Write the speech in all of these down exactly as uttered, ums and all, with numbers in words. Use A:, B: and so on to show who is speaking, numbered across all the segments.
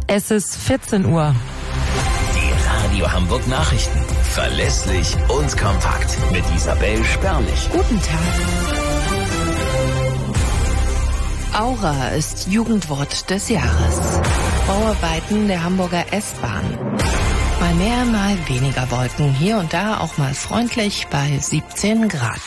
A: Es ist vierzehn Uhr.
B: Die Radio Hamburg Nachrichten. Verlässlich und kompakt. Mit Isabel Spärlich.
A: Guten Tag. Aura ist Jugendwort des Jahres. Bauarbeiten der Hamburger S-Bahn. Mal mehr, mal weniger Wolken. Hier und da auch mal freundlich bei siebzehn Grad.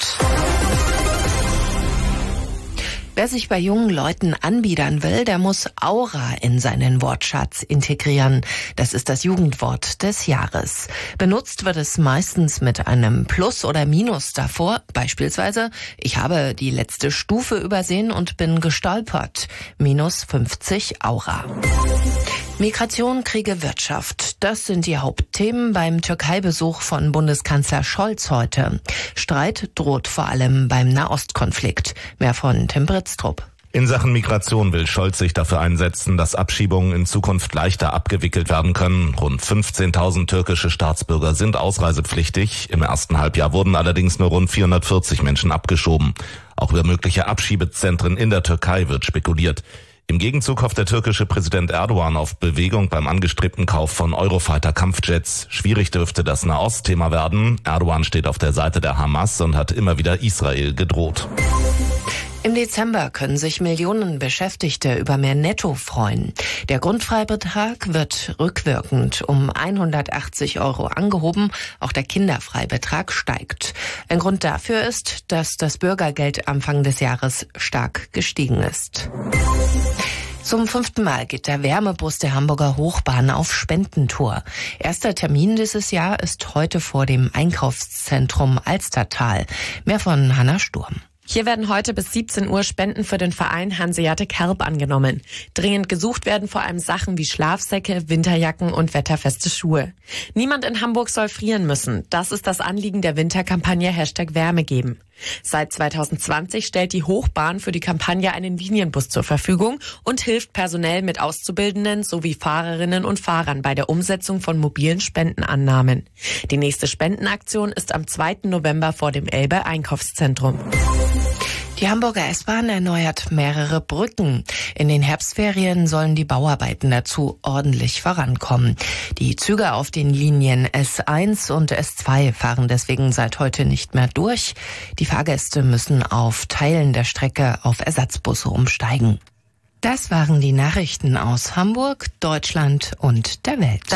A: Wer sich bei jungen Leuten anbiedern will, der muss Aura in seinen Wortschatz integrieren. Das ist das Jugendwort des Jahres. Benutzt wird es meistens mit einem Plus oder Minus davor. Beispielsweise, ich habe die letzte Stufe übersehen und bin gestolpert. Minus fünfzig Aura. Migration, Kriege, Wirtschaft. Das sind die Hauptthemen beim Türkei-Besuch von Bundeskanzler Scholz heute. Streit droht vor allem beim Nahostkonflikt. Mehr von Tim Britztrup.
C: In Sachen Migration will Scholz sich dafür einsetzen, dass Abschiebungen in Zukunft leichter abgewickelt werden können. Rund fünfzehntausend türkische Staatsbürger sind ausreisepflichtig. Im ersten Halbjahr wurden allerdings nur rund vierhundertvierzig Menschen abgeschoben. Auch über mögliche Abschiebezentren in der Türkei wird spekuliert. Im Gegenzug hofft der türkische Präsident Erdogan auf Bewegung beim angestrebten Kauf von Eurofighter-Kampfjets. Schwierig dürfte das Nahost-Thema werden. Erdogan steht auf der Seite der Hamas und hat immer wieder Israel gedroht.
A: Im Dezember können sich Millionen Beschäftigte über mehr Netto freuen. Der Grundfreibetrag wird rückwirkend um hundertachtzig Euro angehoben. Auch der Kinderfreibetrag steigt. Ein Grund dafür ist, dass das Bürgergeld Anfang des Jahres stark gestiegen ist. Zum fünften Mal geht der Wärmebus der Hamburger Hochbahn auf Spendentour. Erster Termin dieses Jahr ist heute vor dem Einkaufszentrum Alstertal. Mehr von Hanna Sturm.
D: Hier werden heute bis siebzehn Uhr Spenden für den Verein Hanseatic Help angenommen. Dringend gesucht werden vor allem Sachen wie Schlafsäcke, Winterjacken und wetterfeste Schuhe. Niemand in Hamburg soll frieren müssen. Das ist das Anliegen der Winterkampagne Hashtag Wärme geben. Seit zweitausendzwanzig stellt die Hochbahn für die Kampagne einen Linienbus zur Verfügung und hilft personell mit Auszubildenden sowie Fahrerinnen und Fahrern bei der Umsetzung von mobilen Spendenannahmen. Die nächste Spendenaktion ist am zweiten November vor dem Elbe-Einkaufszentrum.
A: Die Hamburger S-Bahn erneuert mehrere Brücken. In den Herbstferien sollen die Bauarbeiten dazu ordentlich vorankommen. Die Züge auf den Linien S eins und S zwei fahren deswegen seit heute nicht mehr durch. Die Fahrgäste müssen auf Teilen der Strecke auf Ersatzbusse umsteigen. Das waren die Nachrichten aus Hamburg, Deutschland und der Welt.